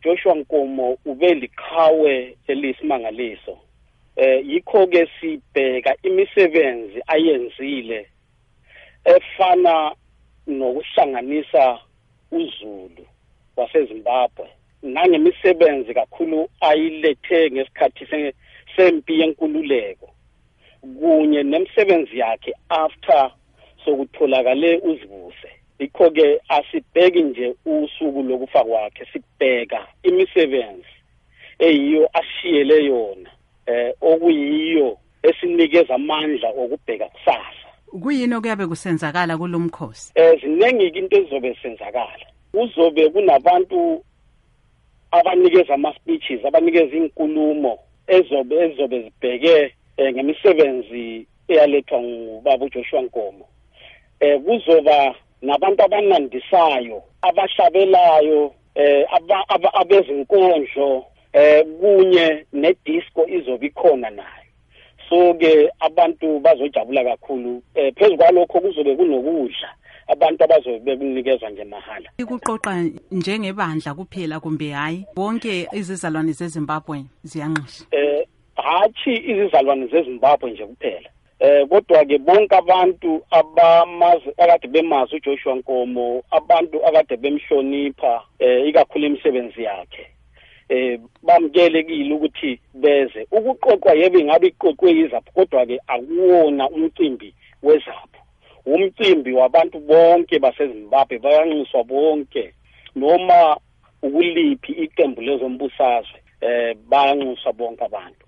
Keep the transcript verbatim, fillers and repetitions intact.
uJoshua Nkomo ube liqhawe elisimangaliso. Eh yikho ke sibheka imisebenzi ayenzile efana nokuhlanganisa uZulu waseZimbabwe nangemisebenzi kakhulu ayilethe ngesikhathi sempi yenkululeko kunye nemisebenzi yakhe after sokutholakale uzibuse. Yikho ke asibheki nje usuku lokufa kwakhe, sibheka imisebenzi eyiyo ashiyele yona eh okuyiyo esinikeza amandla okubheka kusasa. Kuyini okuyabe kusenzakala kulomkhosi? Eh zinengi into ezizobe senzakala. Uzobe kunabantu abanikeza ama speeches, abanikeza inkulumo ezobe ezobe zibheke ngemisebenzi eyalethwa ngubaba uJoshua Nkomo. Eh kuzoba nabantu abanandisayo, abashabelayo, eh abezinkondlo, eh kunye nedisco izobe ikhona nayo. So ke abantu bazojabula kakhulu. Eh phezulu kwalokho kuzobe kunokudla abantu abazobe bekunikezwa nje mahala. Ikuqoqa njengebandla kuphela kumbe hayi bonke izizalwane zeZimbabwe ziyanqisha? Eh hathi izizalwane zeZimbabwe nje kuphela. Eh kodwa ke bonke abantu abamazi akade bemazi uJoshua Nkomo, abantu akade bemhlonipha eh ikakhulu imisebenzi yakhe, eh bamkelekile ukuthi beze. Ukuqoqwa yebo ingabe iqoqwe yizapho, kodwa ke akuwona umcimbi wezapho, umcimbi wabantu bonke baseZimbabwe, bayanxuswa bonke noma ukuliphi iqembu lezombusazwe, eh bayanxuswa bonke abantu.